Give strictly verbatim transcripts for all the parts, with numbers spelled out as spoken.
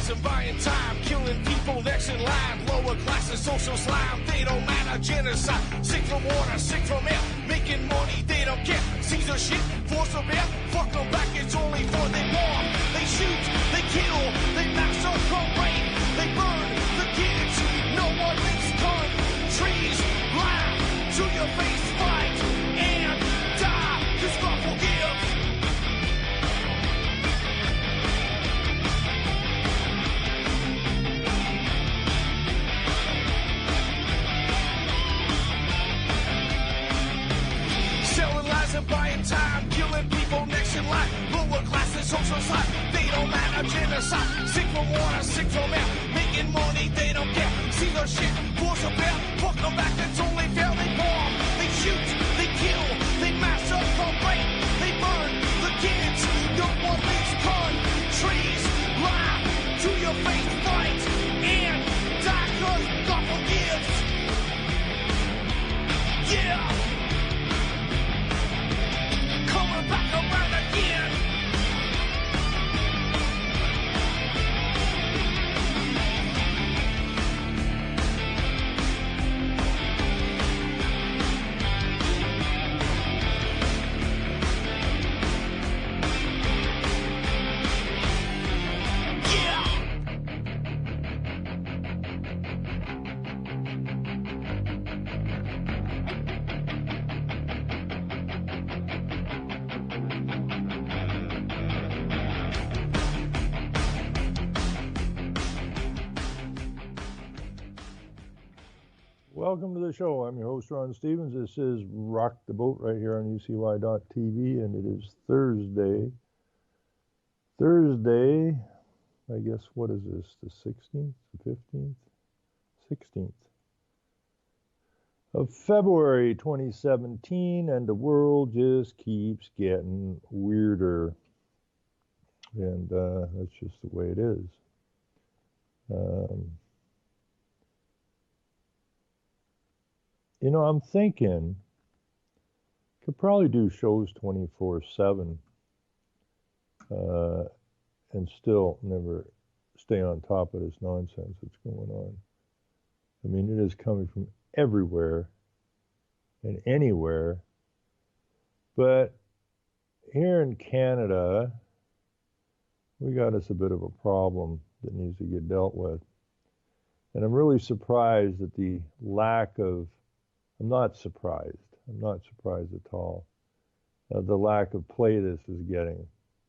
Centralizing, buying time, killing people next in line. Lower classes, social slime, they don't matter. Genocide, sick from water, sick from air. Making money, they don't care. Caesar shit, force of air. Fuck them back, it's only for they war. They shoot, they kill, they massacre, rape. They burn the kids, no one makes gun. Trees, laugh to your face, fight and die, cause God forgives. Selling lies and buying time, killing people next in line. Lower classes, social slide, they don't matter. Genocide, sick from water, sick from air. Making money, they don't care. See their shit, force a bear. Fuck them back, it's only fair. They bomb, they shoot, they kill, they massacre, rape. They burn the kids, no one makes gun. Trees, laugh to your face, fight and die, cause God forgives. Yeah. Coming back around again. Welcome to the show. I'm your host, Ron Stevens. This is Rock the Boat right here on U C Y dot T V, and it is Thursday. Thursday, I guess, what is this, the sixteenth, the fifteenth? sixteenth of February twenty seventeen, and the world just keeps getting weirder. And uh, that's just the way it is. Um, You know, I'm thinking, could probably do shows twenty-four seven uh, and still never stay on top of this nonsense that's going on. I mean, it is coming from everywhere and anywhere. But here in Canada, we got us a bit of a problem that needs to get dealt with. And I'm really surprised at the lack of I'm not surprised. I'm not surprised at all. Uh, the lack of play this is getting.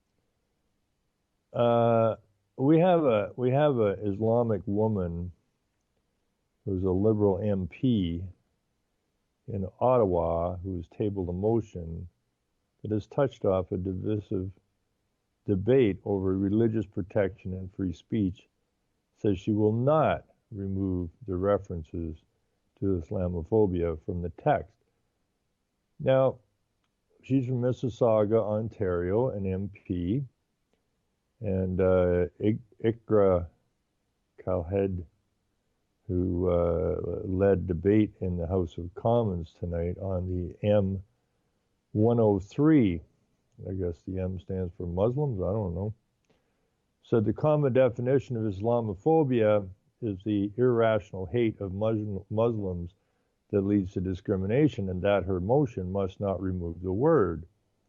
Uh, we have a we have a Islamic woman who's a Liberal M P in Ottawa who has tabled a motion that has touched off a divisive debate over religious protection and free speech. Says she will not remove the references to Islamophobia from the text. Now, she's from Mississauga, Ontario, an M P, and uh, Ikra Khaled, who uh, led debate in the House of Commons tonight on the M one oh three, I guess the M stands for Muslims, I don't know, said the common definition of Islamophobia is the irrational hate of Muslims that leads to discrimination, and that her motion must not remove the word.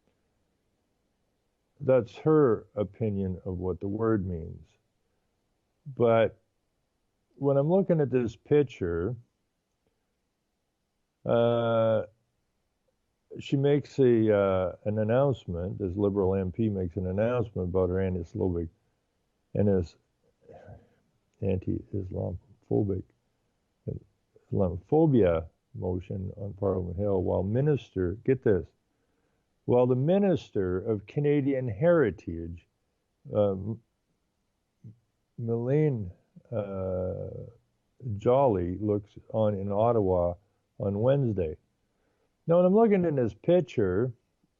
That's her opinion of what the word means. But when I'm looking at this picture, uh, she makes a uh, an announcement, this Liberal M P makes an announcement about her anti-Islamic and his anti-Islamophobic Islamophobia motion on Parliament Hill, while Minister, get this, while the Minister of Canadian Heritage, uh, Mylene uh, Jolly, looks on in Ottawa on Wednesday. Now, when I'm looking in this picture,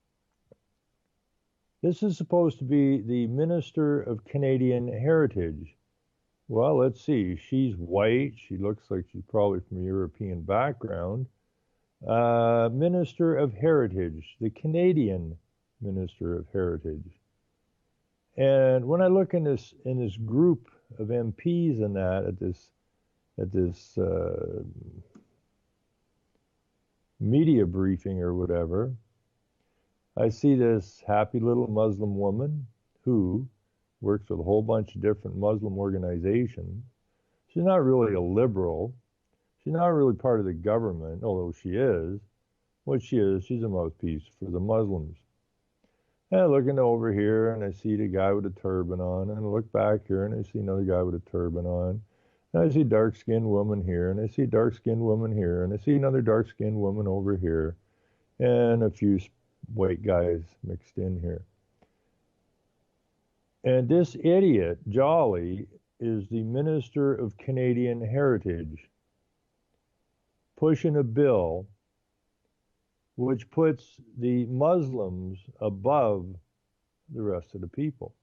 this is supposed to be the Minister of Canadian Heritage. Well, let's see. She's white. She looks like she's probably from a European background. Uh, Minister of Heritage, the Canadian Minister of Heritage. And when I look in this in this group of M Ps and that at this at this uh, media briefing or whatever, I see this happy little Muslim woman who works with a whole bunch of different Muslim organizations. She's not really a liberal. She's not really part of the government, although she is. What she is, she's a mouthpiece for the Muslims. And I look over here and I see the guy with a turban on, and I look back here and I see another guy with a turban on. And I see dark-skinned woman here, and I see dark-skinned woman here, and I see another dark-skinned woman over here, and a few white guys mixed in here. And this idiot, Jolly, is the Minister of Canadian Heritage, pushing a bill which puts the Muslims above the rest of the people.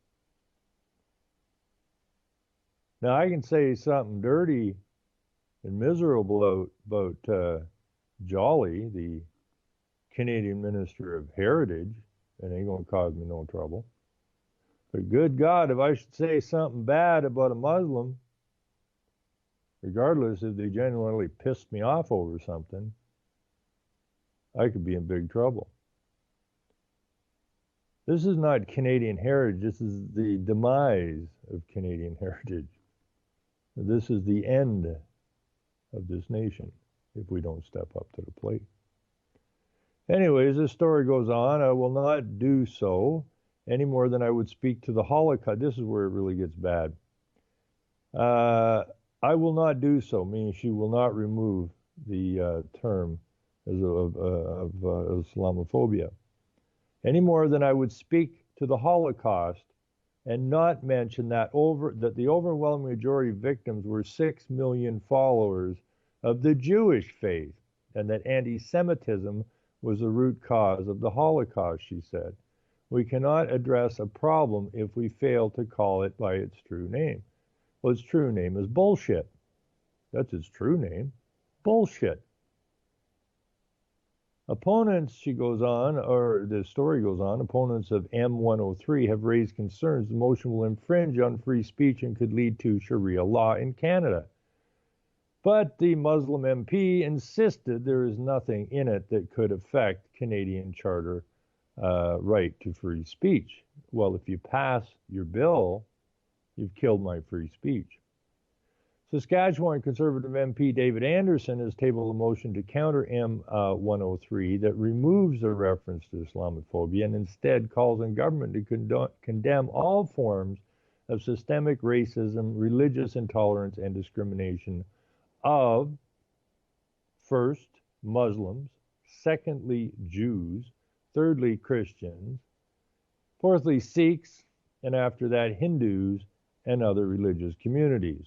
Now, I can say something dirty and miserable about, about uh, Jolly, the Canadian Minister of Heritage, and it ain't going to cause me no trouble. But good God, if I should say something bad about a Muslim, regardless if they genuinely pissed me off over something, I could be in big trouble. This is not Canadian heritage. This is the demise of Canadian heritage. This is the end of this nation if we don't step up to the plate. Anyways, this story goes on. I will not do so any more than I would speak to the Holocaust. This is where it really gets bad. Uh, I will not do so, meaning she will not remove the uh, term as of, uh, of uh, Islamophobia, any more than I would speak to the Holocaust and not mention that over that the overwhelming majority of victims were six million followers of the Jewish faith, and that anti-Semitism was the root cause of the Holocaust, she said. We cannot address a problem if we fail to call it by its true name. Well, its true name is bullshit. That's its true name. Bullshit. Opponents, she goes on, or the story goes on, opponents of M one oh three have raised concerns the motion will infringe on free speech and could lead to Sharia law in Canada. But the Muslim M P insisted there is nothing in it that could affect Canadian charter uh, right to free speech. Well, if you pass your bill, you've killed my free speech. Saskatchewan Conservative M P David Anderson has tabled a motion to counter M one oh three that removes the reference to Islamophobia and instead calls on government to con- condemn all forms of systemic racism, religious intolerance, and discrimination of, first, Muslims, secondly, Jews, thirdly, Christians, fourthly, Sikhs, and after that, Hindus and other religious communities.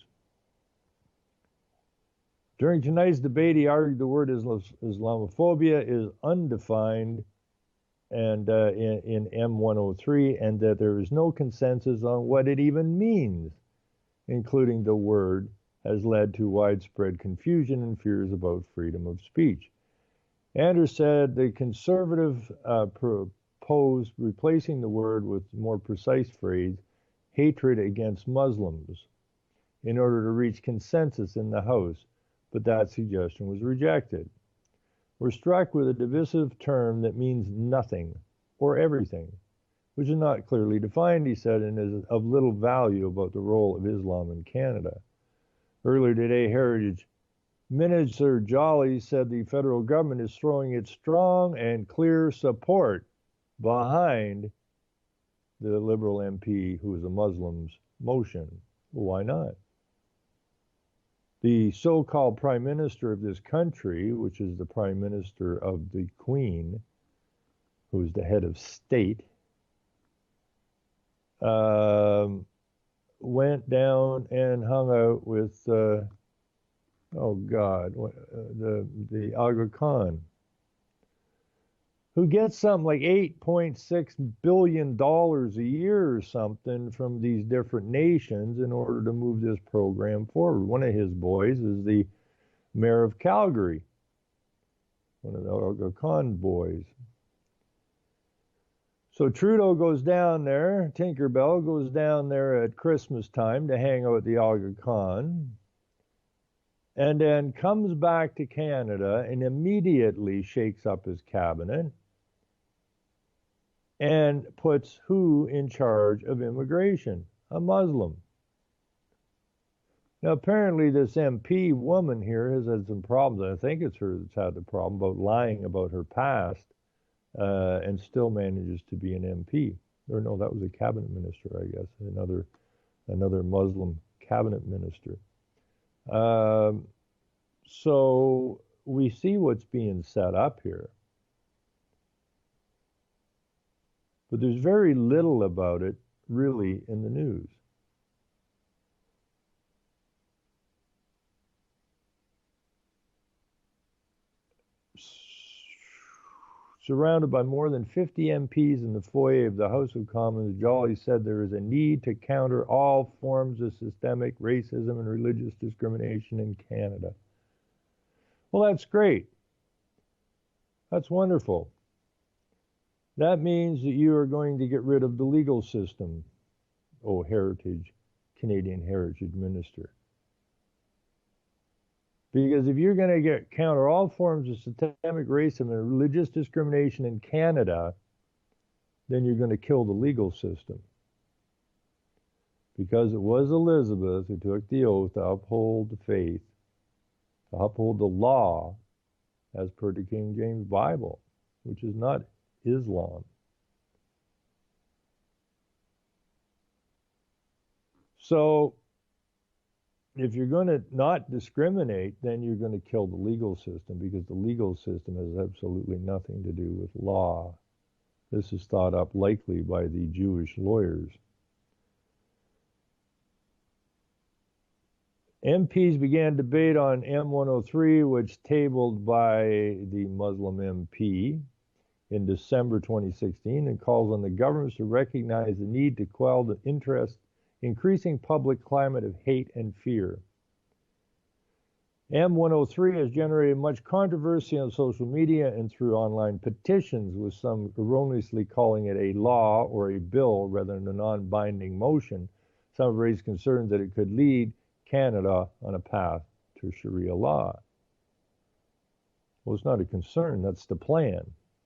During tonight's debate, he argued the word Islamophobia is undefined and uh, in, in M one oh three, and that there is no consensus on what it even means, including the word has led to widespread confusion and fears about freedom of speech. Anders said the Conservative uh, proposed replacing the word with more precise phrase, hatred against Muslims, in order to reach consensus in the House, but that suggestion was rejected. We're struck with a divisive term that means nothing or everything, which is not clearly defined, he said, and is of little value about the role of Islam in Canada. Earlier today, Heritage Minister Jolly said the federal government is throwing its strong and clear support behind the Liberal M P who is a Muslim's motion. Well, why not? The so-called prime minister of this country, which is the prime minister of the Queen, who is the head of state, um, went down and hung out with, uh, oh God, uh, the the Aga Khan, who gets something like eight point six billion dollars a year or something from these different nations in order to move this program forward. One of his boys is the mayor of Calgary, one of the Aga Khan boys. So Trudeau goes down there, Tinkerbell goes down there at Christmas time to hang out at the Aga Khan, and then comes back to Canada and immediately shakes up his cabinet and puts who in charge of immigration? A Muslim. Now, apparently this M P woman here has had some problems. I think it's her that's had the problem about lying about her past uh, and still manages to be an M P. Or no, that was a cabinet minister, I guess, another, another Muslim cabinet minister. Um, so we see what's being set up here. But there's very little about it really in the news. Surrounded by more than fifty M Ps in the foyer of the House of Commons, Jolly said there is a need to counter all forms of systemic racism and religious discrimination in Canada. Well, that's great. That's wonderful. That means that you are going to get rid of the legal system, oh, Heritage, Canadian Heritage Minister. Because if you're going to get counter all forms of systemic racism and religious discrimination in Canada, then you're going to kill the legal system. Because it was Elizabeth who took the oath to uphold the faith, to uphold the law as per the King James Bible, which is not Islam. So if you're going to not discriminate, then you're going to kill the legal system, because the legal system has absolutely nothing to do with law. This is thought up likely by the Jewish lawyers. M Ps began debate on M one oh three, which tabled by the Muslim M P in December twenty sixteen, and calls on the governments to recognize the need to quell the interest increasing public climate of hate and fear. M one oh three has generated much controversy on social media and through online petitions, with some erroneously calling it a law or a bill rather than a non-binding motion. Some have raised concerns that it could lead Canada on a path to Sharia law. Well, it's not a concern, that's the plan.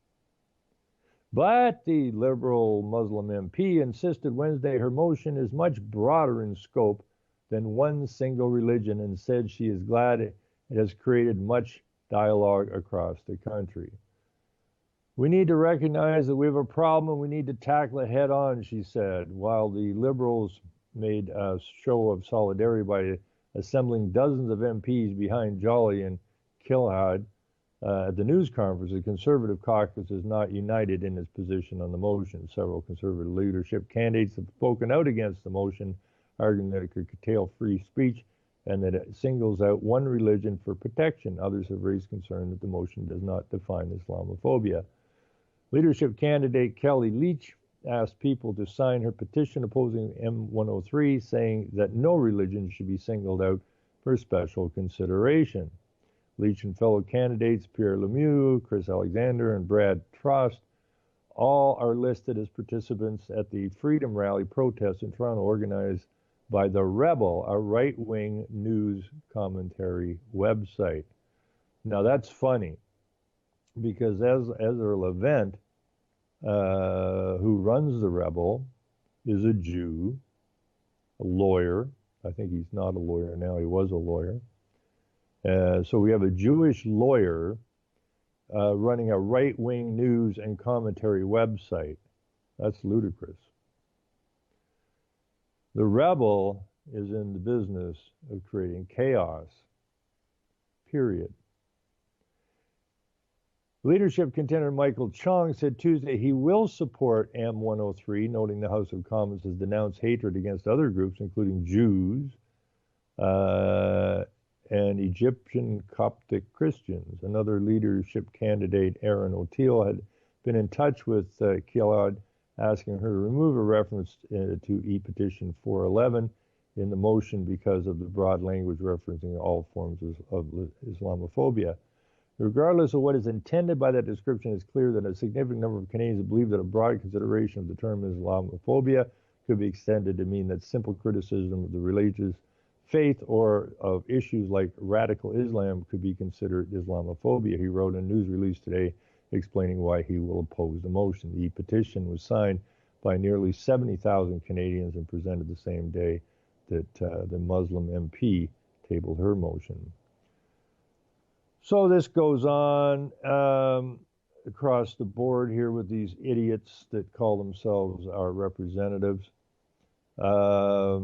But the Liberal Muslim M P insisted Wednesday her motion is much broader in scope than one single religion, and said she is glad it has created much dialogue across the country. We need to recognize that we have a problem and we need to tackle it head on, she said, while the Liberals made a show of solidarity by assembling dozens of M Ps behind Jolly and Kilhad. Uh, at the news conference, the Conservative caucus is not united in its position on the motion. Several Conservative leadership candidates have spoken out against the motion, arguing that it could curtail free speech and that it singles out one religion for protection. Others have raised concern that the motion does not define Islamophobia. Leadership candidate Kelly Leitch asked people to sign her petition opposing M one oh three, saying that no religion should be singled out for special consideration. Leitch and fellow candidates Pierre Lemieux, Chris Alexander, and Brad Trost all are listed as participants at the Freedom Rally protest in Toronto, organized by The Rebel, a right-wing news commentary website. Now that's funny, because as Ezra Levent, uh, who runs The Rebel, is a Jew, a lawyer. I think he's not a lawyer now, he was a lawyer. Uh, so we have a Jewish lawyer uh, running a right-wing news and commentary website. That's ludicrous. The Rebel is in the business of creating chaos, period. Leadership contender Michael Chong said Tuesday he will support M one oh three, noting the House of Commons has denounced hatred against other groups, including Jews, uh, and Egyptian Coptic Christians. Another leadership candidate, Aaron O'Teal, had been in touch with uh, Kilhad, asking her to remove a reference uh, to e-petition four eleven in the motion because of the broad language referencing all forms of, of Islamophobia. Regardless of what is intended by that description, it's clear that a significant number of Canadians believe that a broad consideration of the term Islamophobia could be extended to mean that simple criticism of the religious faith or of issues like radical Islam could be considered Islamophobia. He wrote in a news release today explaining why he will oppose the motion. The petition was signed by nearly seventy thousand Canadians and presented the same day that uh, the Muslim M P tabled her motion. So this goes on um, across the board here with these idiots that call themselves our representatives. Uh,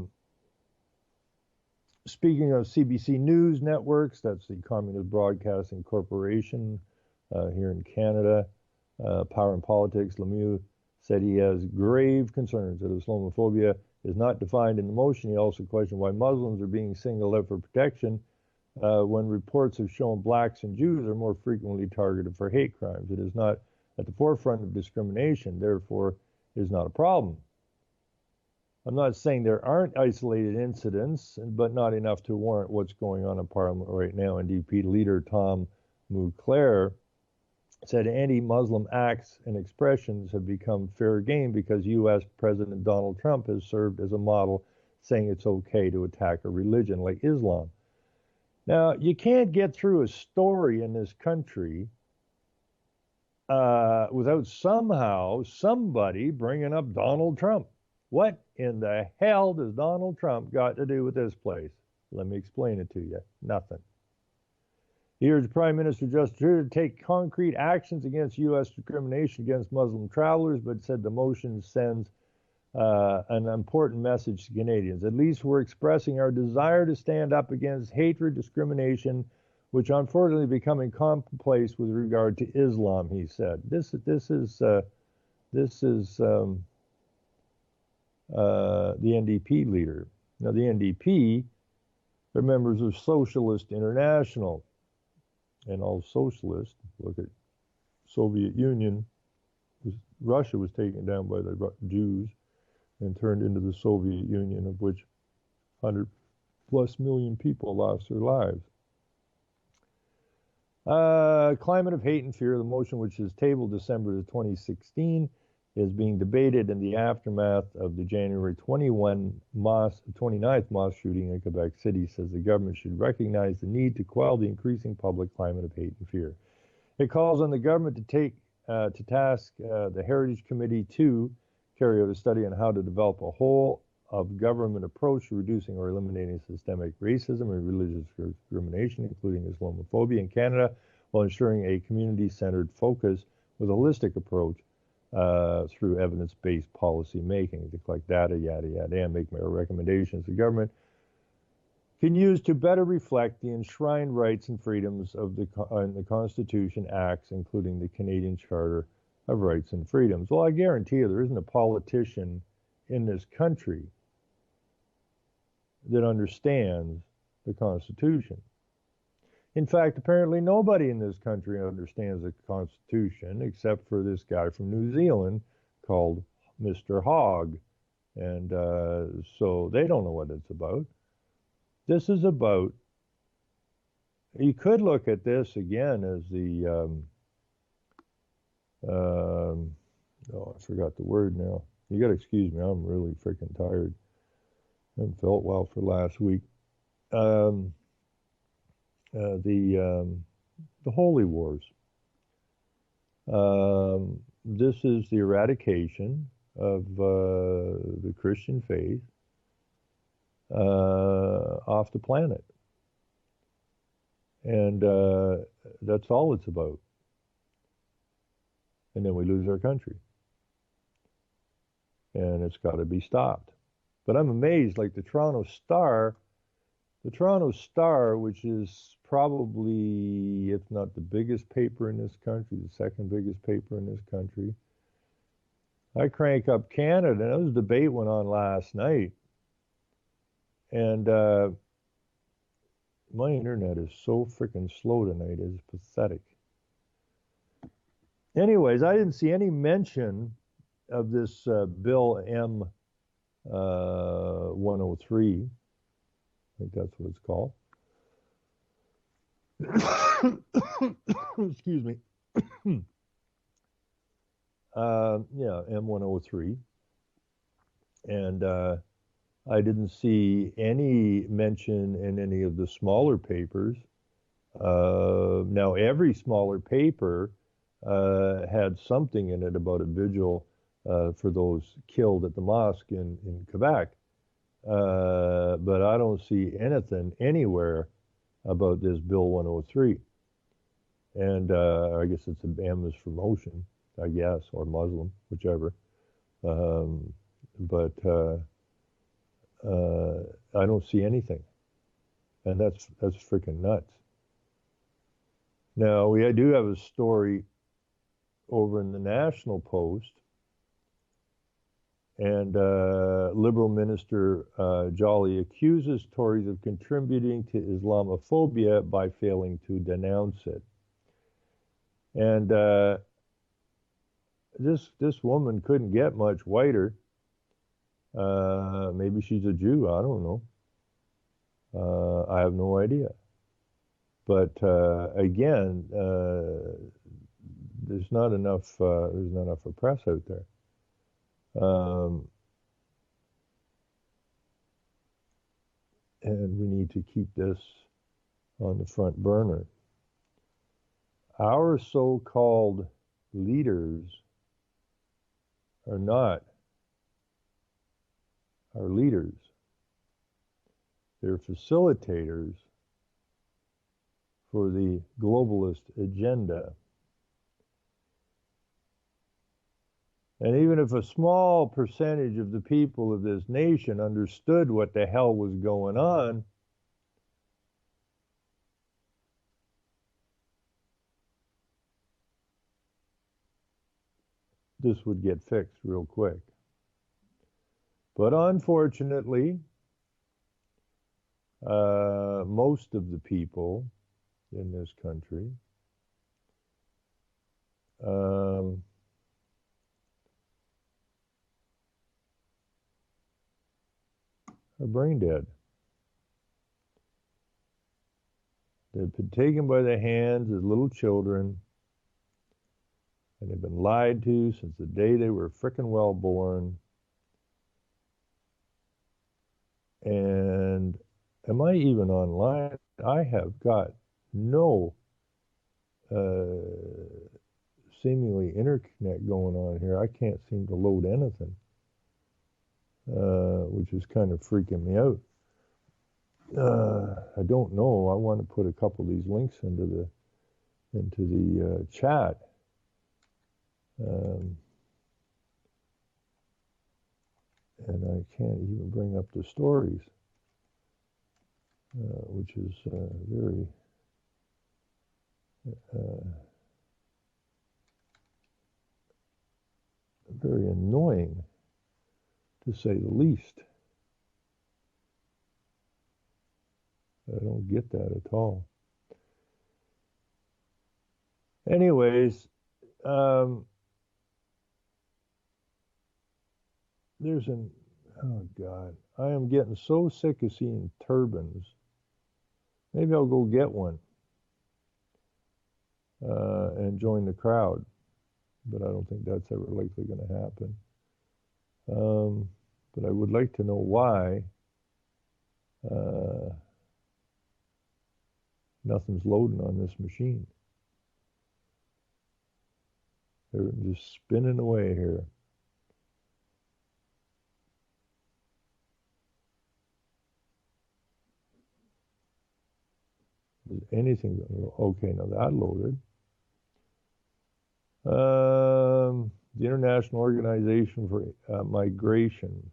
speaking of C B C News networks, that's the Communist Broadcasting Corporation uh, here in Canada, uh, Power and Politics, Lemieux said he has grave concerns that Islamophobia is not defined in the motion. He also questioned why Muslims are being singled out for protection Uh, when reports have shown blacks and Jews are more frequently targeted for hate crimes. It is not at the forefront of discrimination, therefore is not a problem. I'm not saying there aren't isolated incidents, but not enough to warrant what's going on in Parliament right now. N D P leader Tom Mulcair said anti-Muslim acts and expressions have become fair game because U S President Donald Trump has served as a model, saying it's okay to attack a religion like Islam. Now, you can't get through a story in this country uh, without somehow somebody bringing up Donald Trump. What in the hell does Donald Trump got to do with this place? Let me explain it to you. Nothing. He urged Prime Minister Justin Trudeau to take concrete actions against U S discrimination against Muslim travelers, but said the motion sends Uh, an important message to Canadians. At least we're expressing our desire to stand up against hatred, discrimination, which unfortunately is becoming commonplace with regard to Islam, he said. This, this is, uh, this is um, uh, the N D P leader. Now, the N D P are members of Socialist International, and all socialists, look at Soviet Union, was, Russia was taken down by the Jews and turned into the Soviet Union, of which one hundred plus million people lost their lives. Uh, climate of hate and fear, the motion which is tabled December of twenty sixteen, is being debated in the aftermath of the January twenty-first mosque, twenty-ninth mosque shooting in Quebec City, says the government should recognize the need to quell the increasing public climate of hate and fear. It calls on the government to take uh, to task uh, the Heritage Committee to carry out a study on how to develop a whole of government approach to reducing or eliminating systemic racism and religious discrimination, including Islamophobia in Canada, while ensuring a community-centered focus with a holistic approach uh, through evidence-based policy making, to collect data, yada, yada, and make recommendations the government can use to better reflect the enshrined rights and freedoms of the, uh, the Constitution acts, including the Canadian Charter of Rights and Freedoms. Well, I guarantee you there isn't a politician in this country that understands the Constitution. In fact, apparently nobody in this country understands the Constitution except for this guy from New Zealand called Mister Hogg. And uh, so they don't know what it's about. This is about, you could look at this again as the, um, Um, oh, I forgot the word now. You got to excuse me. I'm really freaking tired. I haven't felt well for last week. Um, uh, the um, the Holy Wars. Um, this is the eradication of uh, the Christian faith uh, off the planet, and uh, that's all it's about. And then we lose our country. And it's got to be stopped. But I'm amazed, like the Toronto Star, the Toronto Star, which is probably, if not the biggest paper in this country, the second biggest paper in this country. I crank up Canada, and there was a debate went on last night. And uh, my internet is so freaking slow tonight, it's pathetic. Anyways, I didn't see any mention of this uh, Bill M one oh three. I think that's what it's called. excuse me. uh, yeah, M one oh three. And uh, I didn't see any mention in any of the smaller papers. Uh, now, every smaller paper uh, had something in it about a vigil uh, for those killed at the mosque in, in Quebec. Uh, but I don't see anything anywhere about this Bill one oh three. And uh, I guess it's a M is for motion, I guess, or Muslim, whichever. Um, but uh, uh, I don't see anything. And that's that's freaking nuts. Now, we do have a story over in the National Post, and uh, Liberal Minister uh, Jolly accuses Tories of contributing to Islamophobia by failing to denounce it. And uh, this this woman couldn't get much whiter. Uh, maybe she's a Jew. I don't know. Uh, I have no idea. But uh, again, uh, there's not enough. Uh, there's not enough for press out there, um, and we need to keep this on the front burner. Our so-called leaders are not our leaders. They're facilitators for the globalist agenda. And even if a small percentage of the people of this nation understood what the hell was going on, this would get fixed real quick. But unfortunately, uh, most of the people in this country um, are brain dead. They've been taken by the hands as little children, and they've been lied to since the day they were frickin' well born. And am I even online? I have got no uh, seemingly interconnect going on here. I can't seem to load anything, uh, which is kind of freaking me out. Uh, I don't know. I want to put a couple of these links into the into the uh, chat. Um, and I can't even bring up the stories, uh, which is uh, very uh, very annoying, to say the least. I don't get that at all. Anyways, um, there's an, oh God, I am getting so sick of seeing turbans. Maybe I'll go get one uh, and join the crowd, but I don't think that's ever likely going to happen. Um, but I would like to know why uh, nothing's loading on this machine. They're just spinning away here. Is anything going to go? Okay, now that loaded. Um, the International Organization for uh, Migration.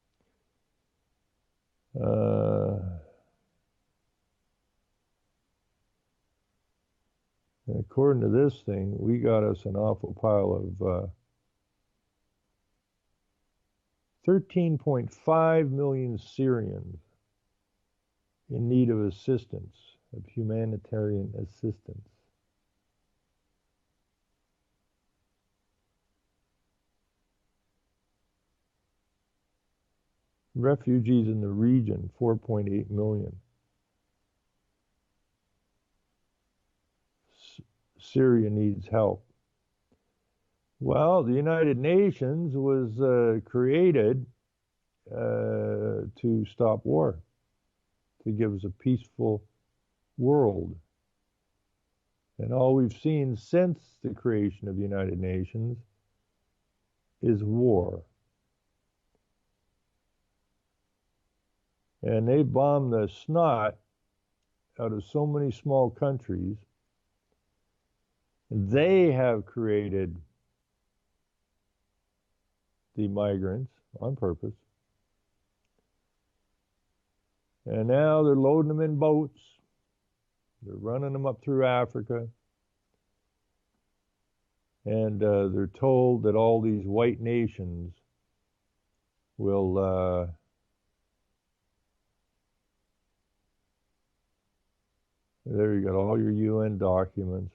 Uh, and according to this thing, we got us an awful pile of uh, thirteen point five million Syrians in need of assistance, of humanitarian assistance. Refugees in the region, four point eight million. Syria needs help. Well, the United Nations was uh, created uh, to stop war, to give us a peaceful world. And all we've seen since the creation of the United Nations is war. And they bombed the snot out of so many small countries. They have created the migrants on purpose. And now they're loading them in boats. They're running them up through Africa. And uh, they're told that all these white nations will uh, there you got all your U N documents.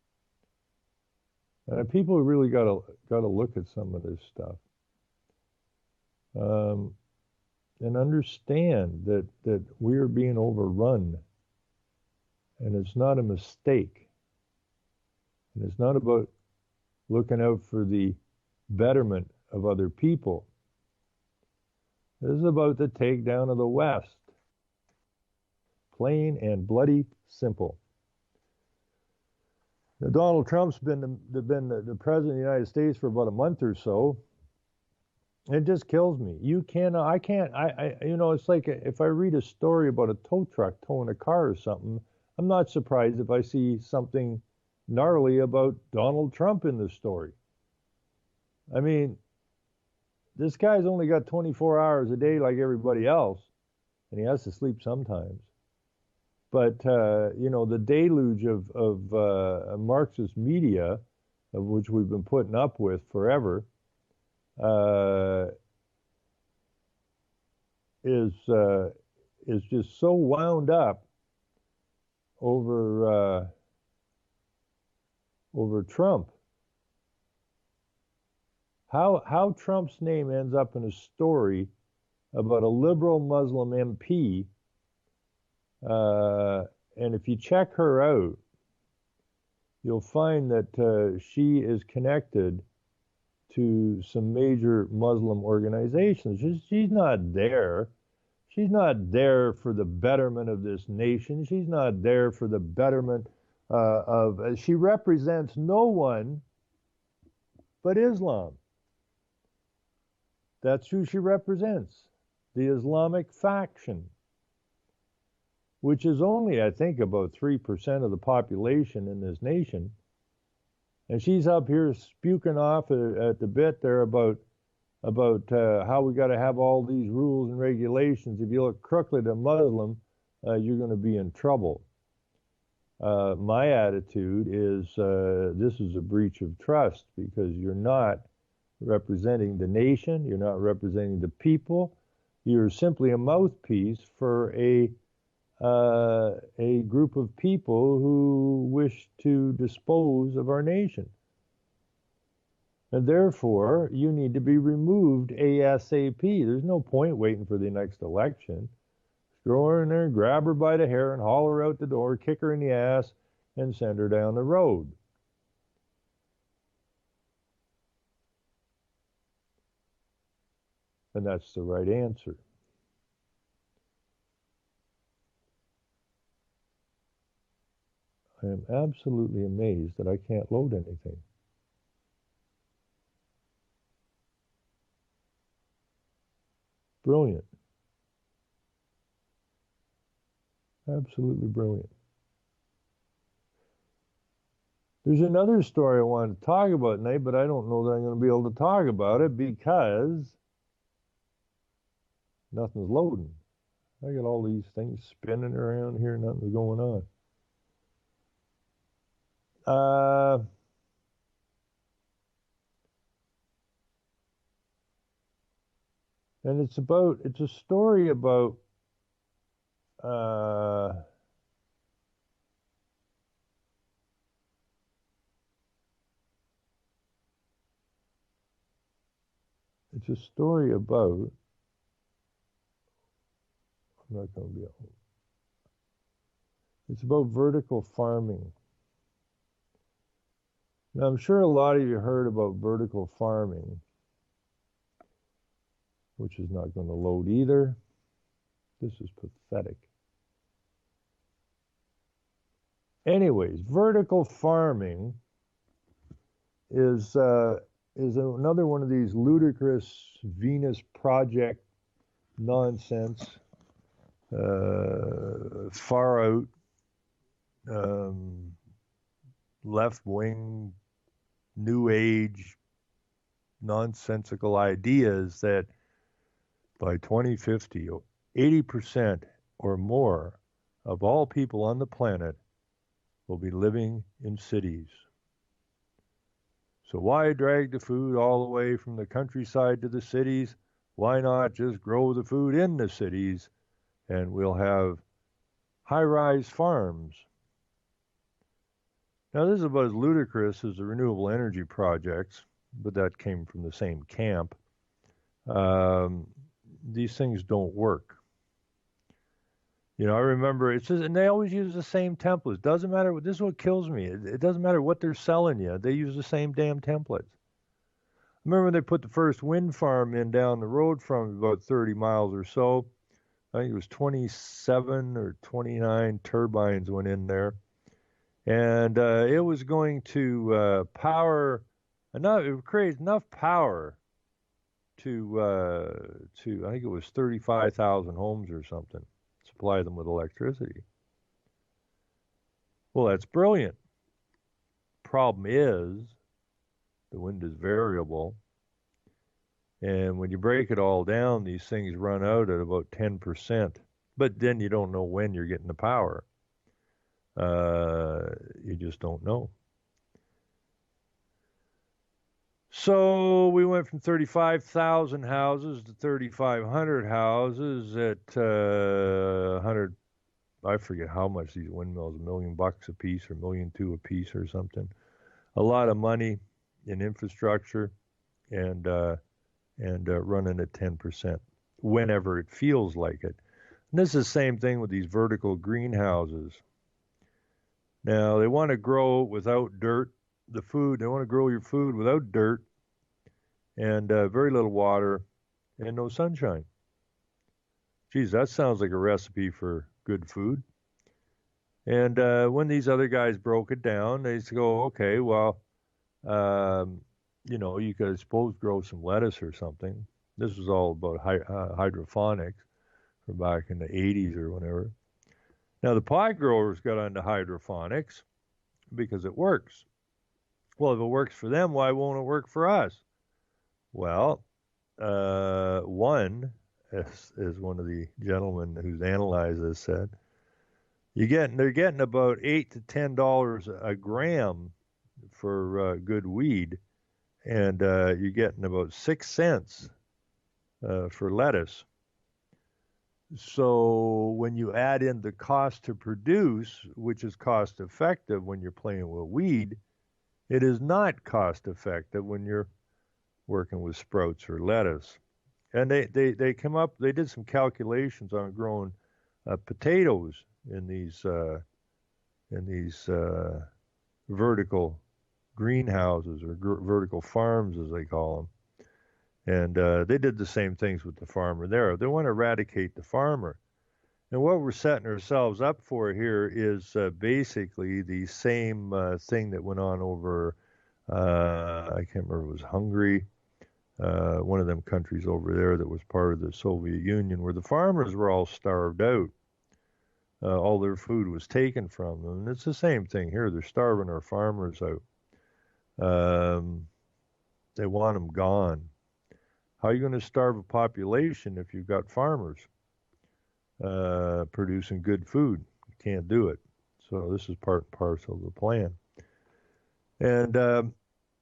And people really got to got to look at some of this stuff. Um, and understand that, that we're being overrun. And it's not a mistake. And it's not about looking out for the betterment of other people. This is about the takedown of the West. Plain and bloody simple. Now, Donald Trump's been, the, been the, the president of the United States for about a month or so. It just kills me. You cannot, I can't, I, I, you know, it's like if I read a story about a tow truck towing a car or something, I'm not surprised if I see something gnarly about Donald Trump in the story. I mean, this guy's only got twenty-four hours a day like everybody else, and he has to sleep sometimes. But, uh, you know, the deluge of, of uh, Marxist media, of which we've been putting up with forever, uh, is uh, is just so wound up over uh, over Trump. How how Trump's name ends up in a story about a liberal Muslim M P, uh, and if you check her out, you'll find that uh, she is connected to some major Muslim organizations. She's, she's not there. She's not there for the betterment of this nation. She's not there for the betterment uh, of, uh, she represents no one but Islam. That's who she represents, the Islamic faction, which is only, I think, about three percent of the population in this nation. And she's up here spuking off at, at the bit there about about uh, how we got to have all these rules and regulations. If you look crookedly at a Muslim, uh, you're going to be in trouble. Uh, my attitude is uh, this is a breach of trust because you're not representing the nation, you're not representing the people, you're simply a mouthpiece for a Uh, a group of people who wish to dispose of our nation. And therefore, you need to be removed ASAP. There's no point waiting for the next election. Just throw her in there, grab her by the hair, and haul her out the door, kick her in the ass, and send her down the road. And that's the right answer. I am absolutely amazed that I can't load anything. Brilliant. Absolutely brilliant. There's another story I wanted to talk about tonight, but I don't know that I'm going to be able to talk about it because nothing's loading. I got all these things spinning around here, nothing's going on. Uh, and it's about, it's a story about uh, it's a story about, I'm not going to be able, it's about vertical farming. Now, I'm sure a lot of you heard about vertical farming, which is not going to load either. This is pathetic. Anyways, vertical farming is uh, is another one of these ludicrous Venus Project nonsense, uh, far out, um, left wing, new age, nonsensical ideas that by twenty fifty, eighty percent or more of all people on the planet will be living in cities. So why drag the food all the way from the countryside to the cities? Why not just grow the food in the cities and we'll have high-rise farms? Now, this is about as ludicrous as the renewable energy projects, but that came from the same camp. Um, these things don't work. You know, I remember it's just, and they always use the same templates. Doesn't matter what, this is what kills me. It, it doesn't matter what they're selling you. They use the same damn templates. I remember when they put the first wind farm in down the road from about thirty miles or so. I think it was twenty-seven or twenty-nine turbines went in there. And uh, it was going to uh, power enough, it would create enough power to, uh, to I think it was thirty-five thousand homes or something. Supply them with electricity. Well, that's brilliant. Problem is, the wind is variable. And when you break it all down, these things run out at about ten percent. But then you don't know when you're getting the power. Uh, you just don't know. So we went from thirty-five thousand houses to thirty-five hundred houses at uh, one hundred. I forget how much these windmills, a million bucks a piece or a million two a piece or something. A lot of money in infrastructure and uh, and uh, running at ten percent whenever it feels like it. And this is the same thing with these vertical greenhouses. Now, they want to grow without dirt. The food, they want to grow your food without dirt and uh, very little water and no sunshine. Geez, that sounds like a recipe for good food. And uh, when these other guys broke it down, they go, okay, well, um, you know, you could, I suppose, grow some lettuce or something. This was all about hy- uh, hydroponics from back in the eighties or whenever. Now, the pot growers got into hydroponics because it works. Well, if it works for them, why won't it work for us? Well, uh, one, as, as one of the gentlemen who's analyzed this said, you get they're getting about eight to ten dollars a gram for uh, good weed, and uh, you're getting about six cents uh, for lettuce. So when you add in the cost to produce, which is cost effective when you're playing with weed, it is not cost effective when you're working with sprouts or lettuce. And they, they, they come up, they did some calculations on growing uh, potatoes in these uh, in these uh, vertical greenhouses or gr- vertical farms, as they call them. And uh, they did the same things with the farmer there. They want to eradicate the farmer. And what we're setting ourselves up for here is uh, basically the same uh, thing that went on over, uh, I can't remember, it was Hungary, uh, one of them countries over there that was part of the Soviet Union, where the farmers were all starved out. Uh, all their food was taken from them. And it's the same thing here. They're starving our farmers out. Um, they want them gone. How are you going to starve a population if you've got farmers uh, producing good food? You can't do it. So this is part and parcel of the plan. And um,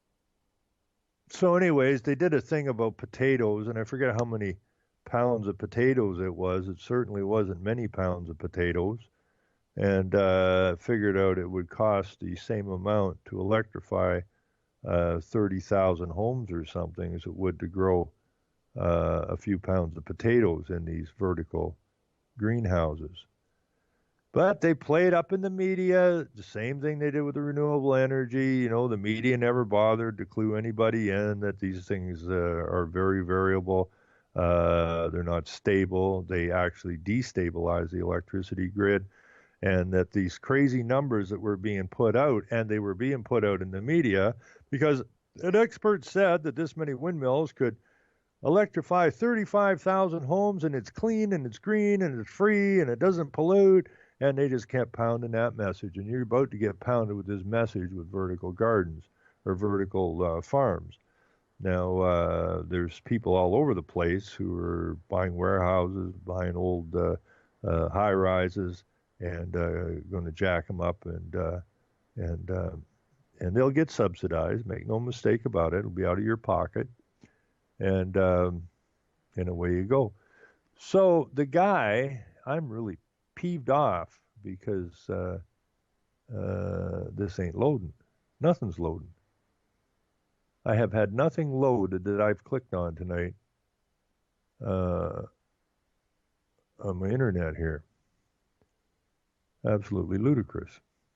so anyways, they did a thing about potatoes, and I forget how many pounds of potatoes it was. It certainly wasn't many pounds of potatoes. And uh, figured out it would cost the same amount to electrify uh, thirty thousand homes or something as it would to grow Uh, a few pounds of potatoes in these vertical greenhouses. But they played up in the media the same thing they did with the renewable energy. You know, the media never bothered to clue anybody in that these things uh, are very variable. Uh, they're not stable. They actually destabilize the electricity grid, and that these crazy numbers that were being put out, and they were being put out in the media because an expert said that this many windmills could electrify thirty-five thousand homes, and it's clean and it's green and it's free and it doesn't pollute. And they just kept pounding that message. And you're about to get pounded with this message with vertical gardens or vertical uh, farms. Now, uh, there's people all over the place who are buying warehouses, buying old uh, uh, high rises, and uh, going to jack them up, and uh, and uh, and they'll get subsidized. Make no mistake about it; it'll be out of your pocket, and um, and away you go. So the guy, I'm really peeved off because uh, uh, this ain't loading. Nothing's loading. I have had nothing loaded that I've clicked on tonight uh, on my internet here. Absolutely ludicrous.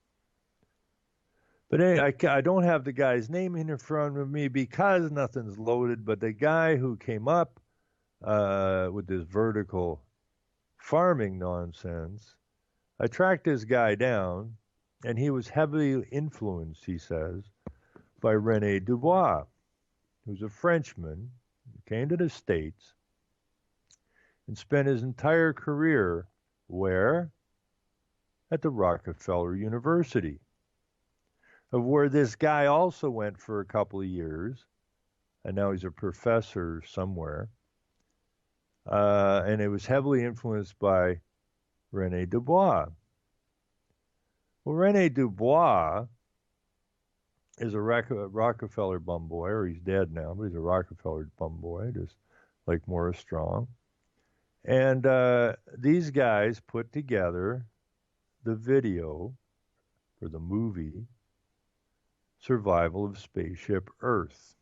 But anyway, I, I don't have the guy's name in front of me because nothing's loaded, but the guy who came up uh, with this vertical farming nonsense, I tracked this guy down, and he was heavily influenced, he says, by Rene Dubois, who's a Frenchman who came to the States and spent his entire career where? At the Rockefeller University, of where this guy also went for a couple of years, and now he's a professor somewhere. Uh, and it was heavily influenced by Rene Dubois. Well, Rene Dubois is a Rockefeller bum boy, or he's dead now, but he's a Rockefeller bum boy, just like Morris Strong. And uh, these guys put together the video for the movie Survival of Spaceship Earth.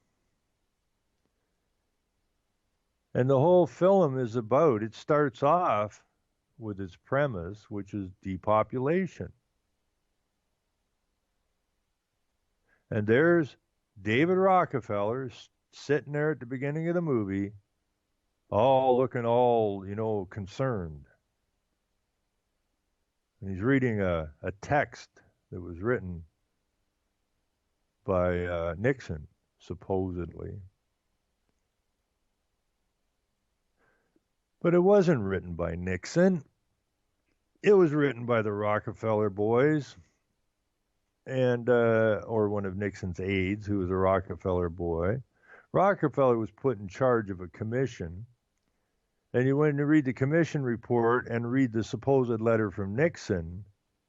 And the whole film is about, it starts off with its premise, which is depopulation. And there's David Rockefeller sitting there at the beginning of the movie, all looking all, you know, concerned. And he's reading a, a text that was written by uh, Nixon, supposedly. But it wasn't written by Nixon. It was written by the Rockefeller boys, and uh, or one of Nixon's aides, who was a Rockefeller boy. Rockefeller was put in charge of a commission, and you went to read the commission report and read the supposed letter from Nixon.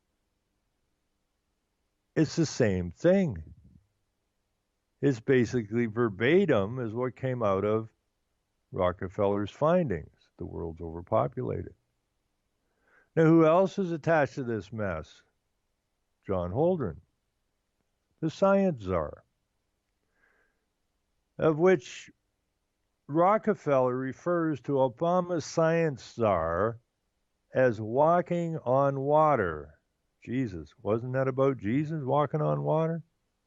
It's the same thing. It's basically verbatim as what came out of Rockefeller's findings. The world's overpopulated. Now, who else is attached to this mess? John Holdren, the science czar, of which Rockefeller refers to Obama's science czar as walking on water. Jesus, wasn't that about Jesus walking on water?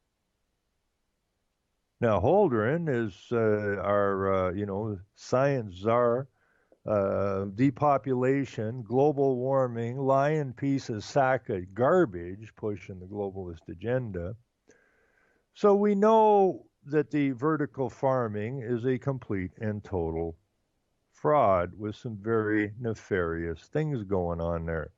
Now, Holdren is uh, our, uh, you know, science czar, uh, depopulation, global warming, lying piece of sack of garbage pushing the globalist agenda. So we know that the vertical farming is a complete and total fraud with some very nefarious things going on there.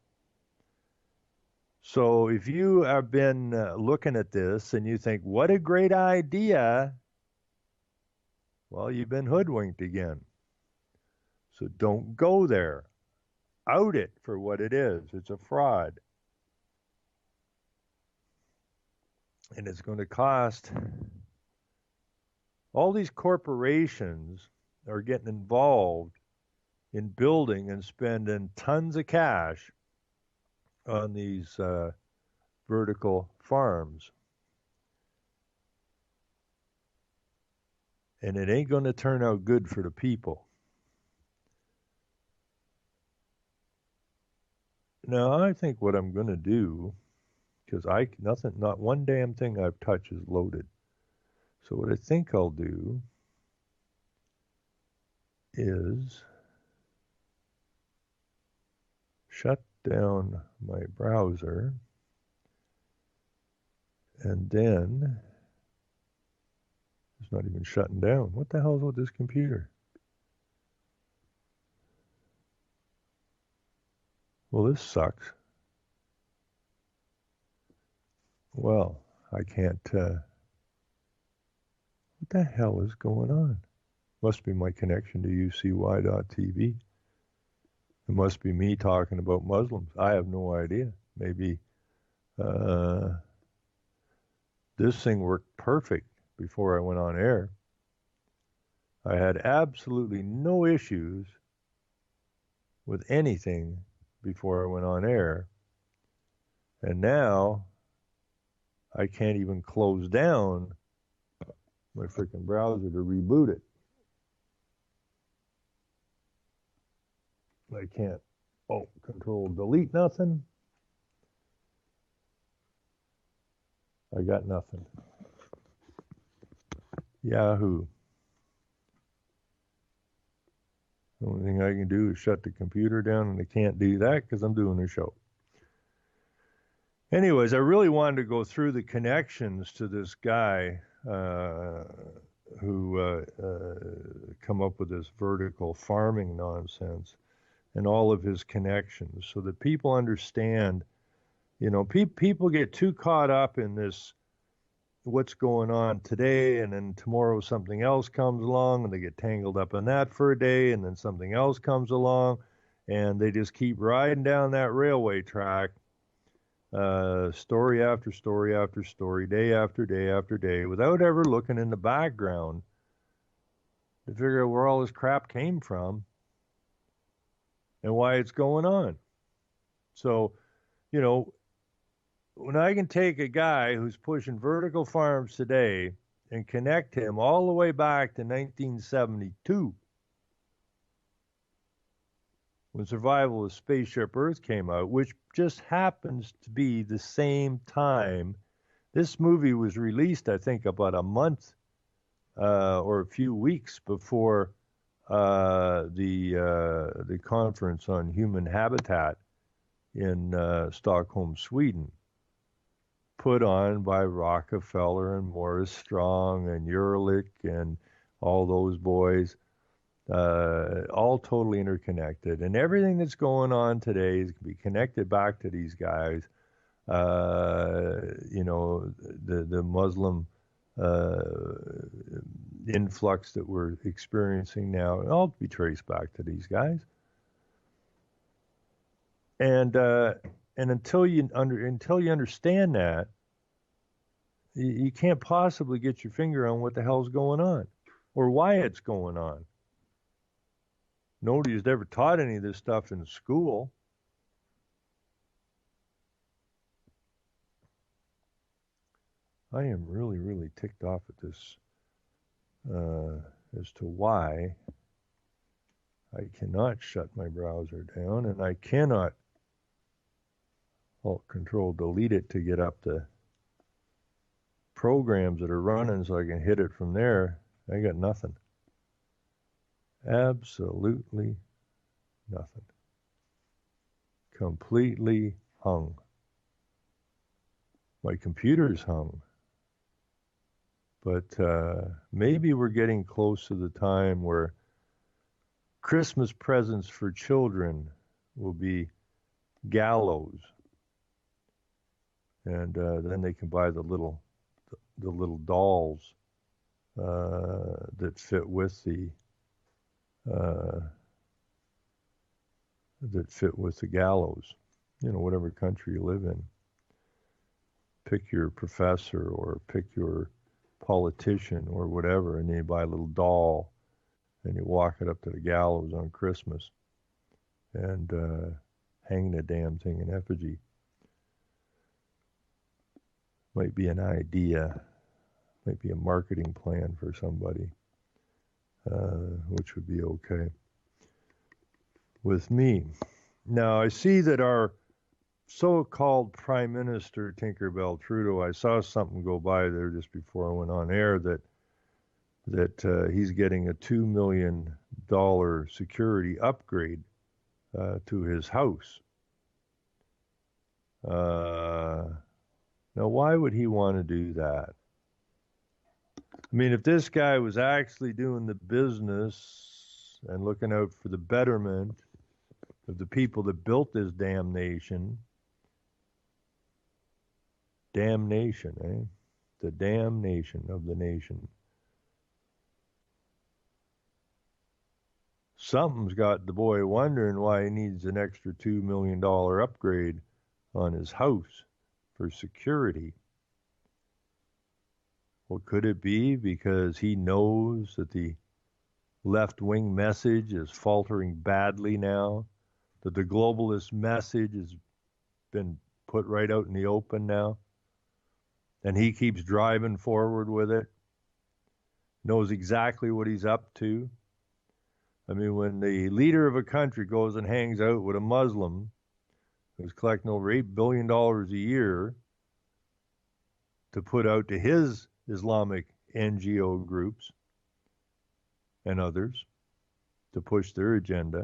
So if you have been uh, looking at this and you think, what a great idea, well, you've been hoodwinked again. So don't go there. Out it for what it is. It's a fraud. And it's going to cost. All these corporations are getting involved in building and spending tons of cash on these uh, vertical farms. And it ain't going to turn out good for the people. now I think what I'm going to do, because I nothing, not one damn thing I've touched is loaded. So what I think I'll do is shut down my browser, and then it's not even shutting down. What the hell is with this computer? Well, this sucks. Well, I can't, uh, what the hell is going on? Must be my connection to U C Y dot T V. It must be me talking about Muslims. I have no idea. Maybe uh, this thing worked perfect before I went on air. I had absolutely no issues with anything before I went on air. And now I can't even close down my freaking browser to reboot it. I can't, oh, control delete nothing. I got nothing. Yahoo. The only thing I can do is shut the computer down, and I can't do that because I'm doing a show. Anyways, I really wanted to go through the connections to this guy uh, who uh, uh, come up with this vertical farming nonsense and all of his connections so that people understand, you know, pe- people get too caught up in this, what's going on today, and then tomorrow something else comes along and they get tangled up in that for a day, and then something else comes along and they just keep riding down that railway track, uh, story after story after story, day after day after day, without ever looking in the background to figure out where all this crap came from and why it's going on. So, you know, when I can take a guy who's pushing vertical farms today and connect him all the way back to nineteen seventy-two, when Survival of Spaceship Earth came out, which just happens to be the same time. This movie was released, I think, about a month uh, or a few weeks before uh, the uh, the conference on human habitat in uh, Stockholm, Sweden, put on by Rockefeller and Morris Strong and Ehrlich and all those boys, uh, all totally interconnected. And everything that's going on today is going to be connected back to these guys. Uh, you know, the, the Muslim uh, influx that we're experiencing now, all be traced back to these guys. And uh, and until you under until you understand that, you, you can't possibly get your finger on what the hell's going on or why it's going on. Nobody's ever taught any of this stuff in school. I am really, really ticked off at this uh, as to why I cannot shut my browser down, and I cannot Alt Control delete it to get up the programs that are running so I can hit it from there. I got nothing. Absolutely nothing. Completely hung. My computer's hung. But uh, maybe we're getting close to the time where Christmas presents for children will be gallows. And uh, then they can buy the little the, the little dolls uh, that fit with the uh, that fit with the gallows. You know, whatever country you live in. Pick your professor or pick your politician or whatever, and then you buy a little doll and you walk it up to the gallows on Christmas and uh, hang the damn thing in effigy. Might be an idea, might be a marketing plan for somebody, uh, which would be okay with me. Now, I see that our so-called Prime Minister Tinkerbell Trudeau, I saw something go by there just before I went on air that that uh, he's getting a two million dollar security upgrade uh, to his house. Uh, now, why would he want to do that? I mean, if this guy was actually doing the business and looking out for the betterment of the people that built this damn nation, damnation, eh? The damnation of the nation. Something's got the boy wondering why he needs an extra two million dollar upgrade on his house for security. Well, could it be because he knows that the left-wing message is faltering badly now, that the globalist message has been put right out in the open now, and he keeps driving forward with it, knows exactly what he's up to? I mean, when the leader of a country goes and hangs out with a Muslim who's collecting over eight billion dollars a year to put out to his Islamic N G O groups and others to push their agenda,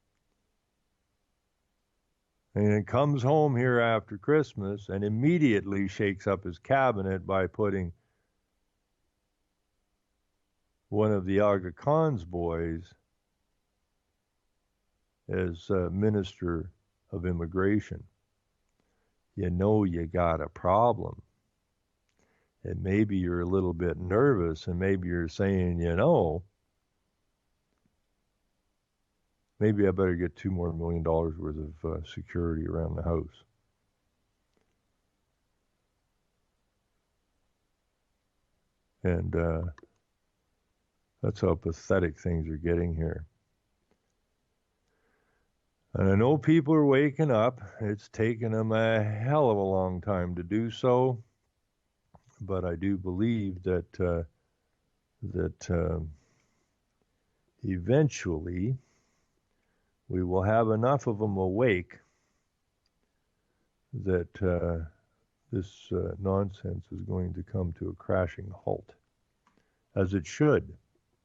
and then comes home here after Christmas and immediately shakes up his cabinet by putting one of the Aga Khan's boys as uh, Minister of Immigration, you know you got a problem. And maybe you're a little bit nervous, and maybe you're saying, you know, maybe I better get two more million dollars worth of uh, security around the house. And uh, that's how pathetic things are getting here. And I know people are waking up. It's taken them a hell of a long time to do so. But I do believe that uh, that uh, eventually we will have enough of them awake that uh, this uh, nonsense is going to come to a crashing halt, as it should.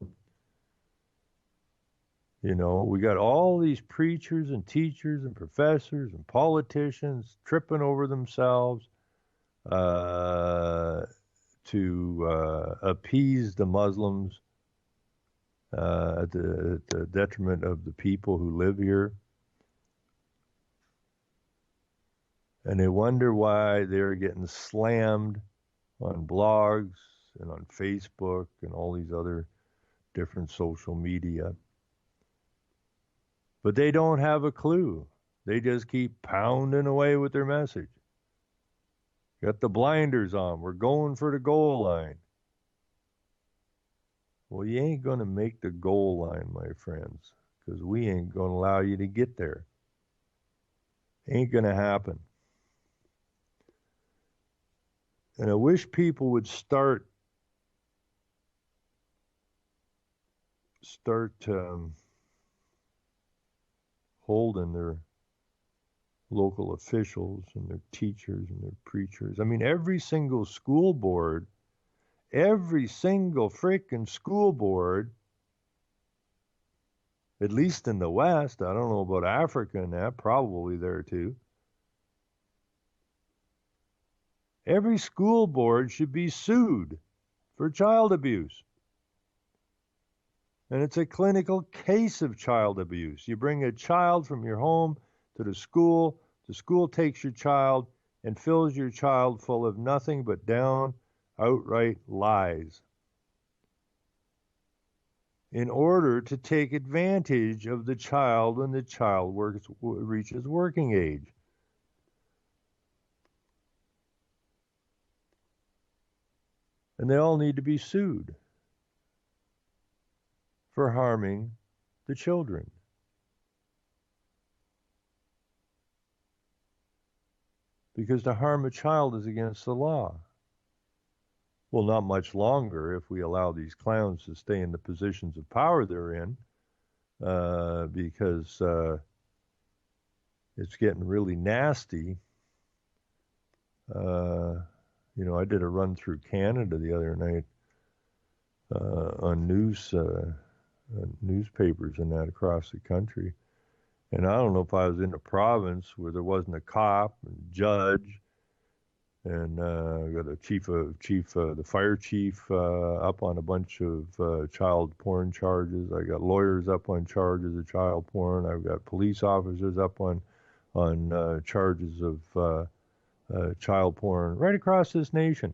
You know, we got all these preachers and teachers and professors and politicians tripping over themselves uh, to uh, appease the Muslims uh, at, the, at the detriment of the people who live here. And they wonder why they're getting slammed on blogs and on Facebook and all these other different social media. But they don't have a clue. They just keep pounding away with their message. Got the blinders on. We're going for the goal line. Well, you ain't going to make the goal line, my friends, because we ain't going to allow you to get there. Ain't going to happen. And I wish people would start start um, holding their local officials and their teachers and their preachers. I mean, every single school board, every single frickin' school board, at least in the West, I don't know about Africa and that, probably there too. Every school board should be sued for child abuse. And it's a clinical case of child abuse. You bring a child from your home to the school, the school takes your child and fills your child full of nothing but down, outright lies in order to take advantage of the child when the child works, reaches working age. And they all need to be sued for harming the children. Because to harm a child is against the law. Well, not much longer if we allow these clowns to stay in the positions of power they're in, uh, because uh, it's getting really nasty Uh, you know, I did a run through Canada the other night uh, on news uh, uh, newspapers and that across the country. And I don't know if I was in a province where there wasn't a cop and judge, and uh, got a chief of chief, uh, the fire chief uh, up on a bunch of uh, child porn charges. I got lawyers up on charges of child porn. I've got police officers up on on uh, charges of uh, uh, child porn right across this nation.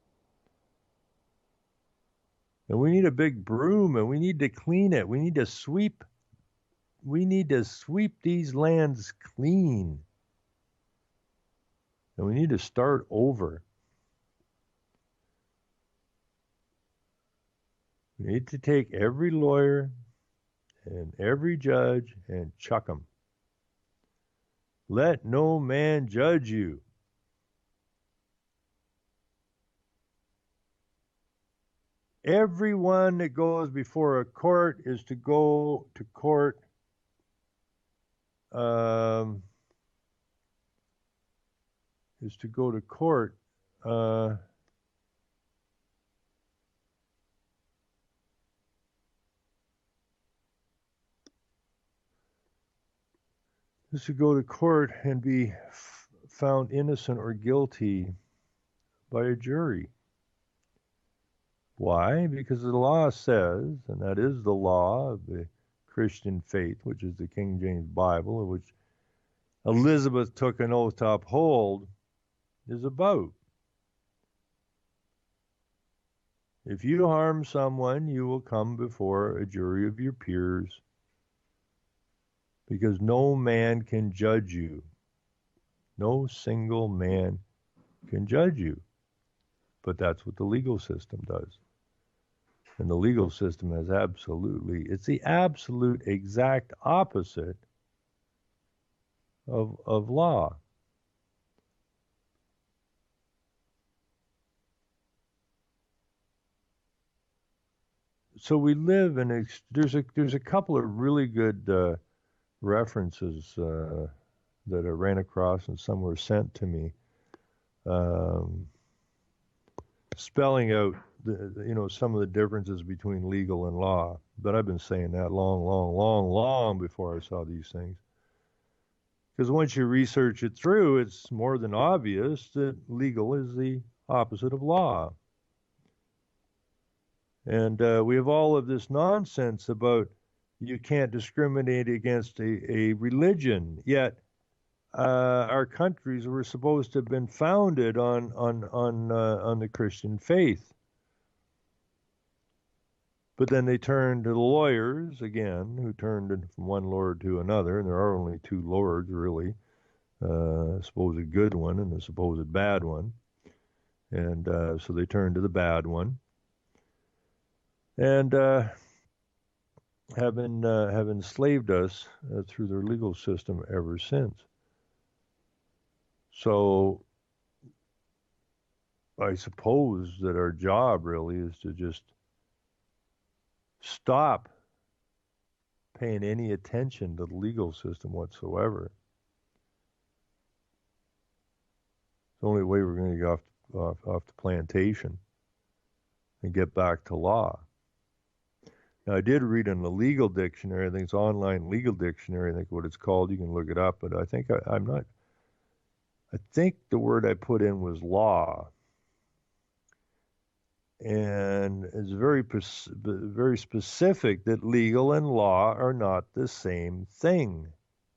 And we need a big broom, and we need to clean it. We need to sweep. We need to sweep these lands clean. And we need to start over. We need to take every lawyer and every judge and chuck them. Let no man judge you. Everyone that goes before a court is to go to court um, is to go to court uh, is to go to court and be f- found innocent or guilty by a jury. Why? Because the law says, and that is the law of the Christian faith, which is the King James Bible, which Elizabeth took an oath to uphold, is about. If you harm someone, you will come before a jury of your peers, because no man can judge you. No single man can judge you. But that's what the legal system does. And the legal system is absolutely, it's the absolute exact opposite of, of law. So we live in a, there's a, there's a couple of really good uh, references uh, that I ran across and some were sent to me, um, spelling out the, you know, some of the differences between legal and law. But I've been saying that long, long, long, long before I saw these things. Because once you research it through, it's more than obvious that legal is the opposite of law. And uh, we have all of this nonsense about you can't discriminate against a, a religion, yet uh, our countries were supposed to have been founded on on on uh, on the Christian faith. But then they turned to the lawyers again, who turned from one lord to another, and there are only two lords really, uh, a supposed good one and a supposed bad one, and uh, so they turned to the bad one, and uh, have been uh, have enslaved us uh, through their legal system ever since. So I suppose that our job really is to just stop paying any attention to the legal system whatsoever. It's the only way we're going to get off, off, off the plantation and get back to law. Now, I did read in the legal dictionary, I think it's online legal dictionary, I think what it's called, you can look it up, but I think I, I'm not, I think the word I put in was law. And it's very, very specific that legal and law are not the same thing.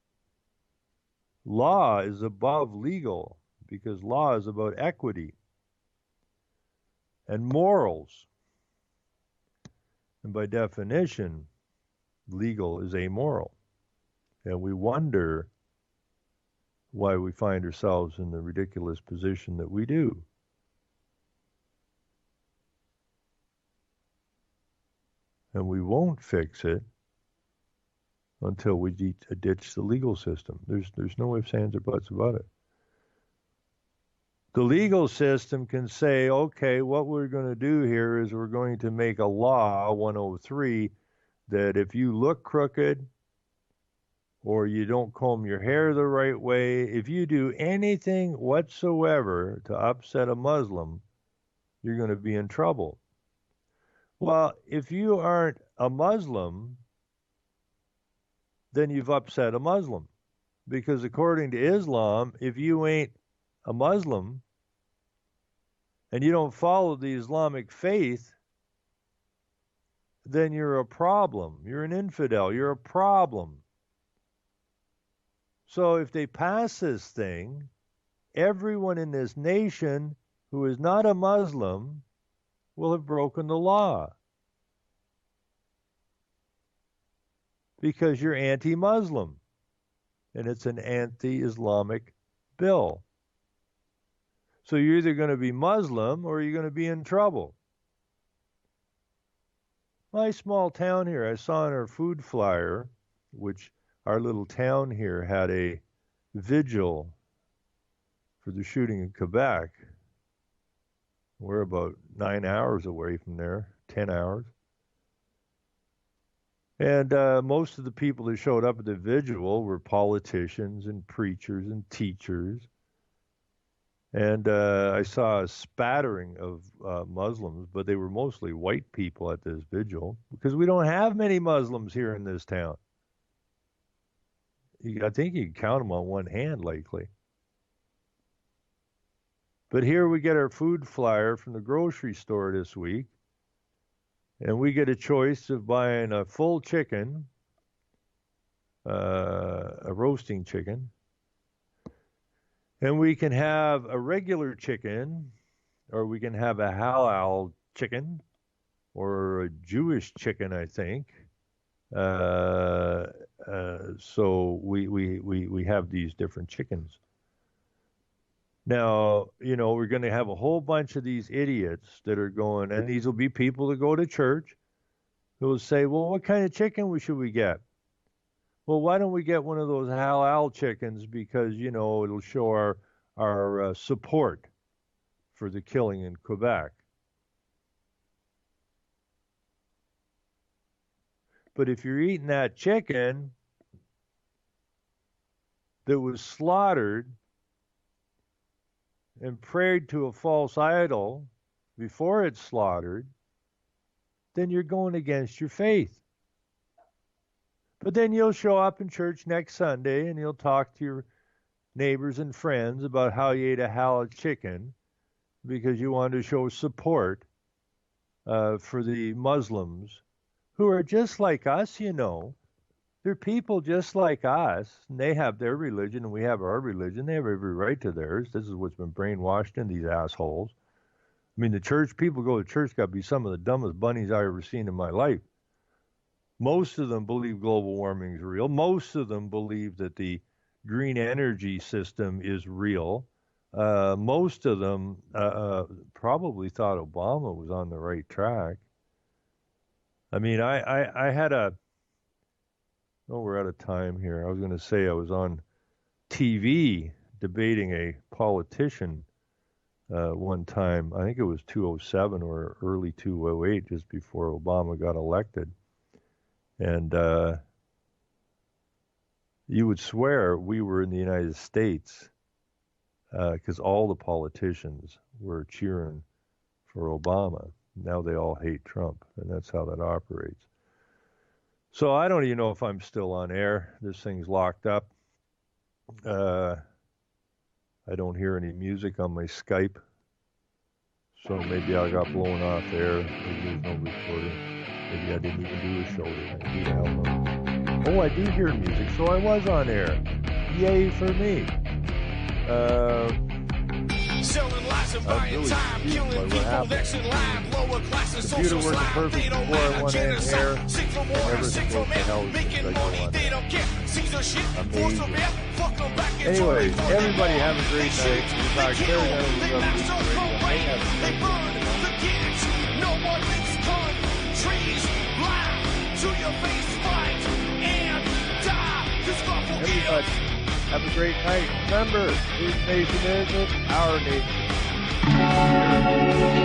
Law is above legal because law is about equity and morals. And by definition, legal is amoral. And we wonder why we find ourselves in the ridiculous position that we do. And we won't fix it until we de- ditch the legal system. There's there's no ifs, ands, or buts about it. The legal system can say, okay, what we're going to do here is we're going to make a law, one oh three, that if you look crooked, or you don't comb your hair the right way, if you do anything whatsoever to upset a Muslim, you're going to be in trouble. Well, if you aren't a Muslim, then you've upset a Muslim. Because according to Islam, if you ain't a Muslim and you don't follow the Islamic faith, then you're a problem. You're an infidel. You're a problem. So if they pass this thing, everyone in this nation who is not a Muslim will have broken the law. Because you're anti-Muslim. And it's an anti-Islamic bill. So you're either going to be Muslim or you're going to be in trouble. My small town here, I saw on our food flyer, which our little town here had a vigil for the shooting in Quebec. We're about nine hours away from there, ten hours. And uh, most of the people that showed up at the vigil were politicians and preachers and teachers. And uh, I saw a spattering of uh, Muslims, but they were mostly white people at this vigil because we don't have many Muslims here in this town. You, I think you can count them on one hand, likely. But here we get our food flyer from the grocery store this week, and we get a choice of buying a full chicken, uh, a roasting chicken, and we can have a regular chicken, or we can have a halal chicken, or a Jewish chicken, I think. Uh, uh, so we, we, we, we have these different chickens. Now, you know, we're going to have a whole bunch of these idiots that are going, and these will be people that go to church who will say, well, what kind of chicken should we get? Well, why don't we get one of those halal chickens because, you know, it'll show our, our uh, support for the killing in Quebec. But if you're eating that chicken that was slaughtered and prayed to a false idol before it's slaughtered, then you're going against your faith. But then you'll show up in church next Sunday and you'll talk to your neighbors and friends about how you ate a halal chicken because you wanted to show support uh, for the Muslims who are just like us, you know. They're people just like us, and they have their religion, and we have our religion. They have every right to theirs. This is what's been brainwashed in these assholes. I mean, the church, people go to church, got to be some of the dumbest bunnies I've ever seen in my life. Most of them believe global warming is real. Most of them believe that the green energy system is real. Uh, most of them uh, uh, probably thought Obama was on the right track. I mean, I, I, I had a... Oh, we're out of time here. I was going to say I was on T V debating a politician uh, one time. I think it was two oh seven or early two oh eight, just before Obama got elected. And uh, you would swear we were in the United States because uh, all the politicians were cheering for Obama. Now they all hate Trump, and that's how that operates. So I don't even know if I'm still on air. This thing's locked up. Uh, I don't hear any music on my Skype. So maybe I got blown off air. Maybe there's no recording. Maybe I didn't even do a show tonight. Who the hell knows? Oh, I do hear music, so I was on air. Yay for me. Uh, Selling lies and buying really time, killing people next in line, lower classes, social slide. They don't matter, genocide, sick from water, sick from air, making money, they don't care. Caesar shit, force them out, fuck them back and anyways, everybody have a great night. They kill, they master parade, they burn the kids. No one makes countries lie to your face, fight and die. Cause God will Everybody. Have a great night. Remember, whose nation is it? Our nation.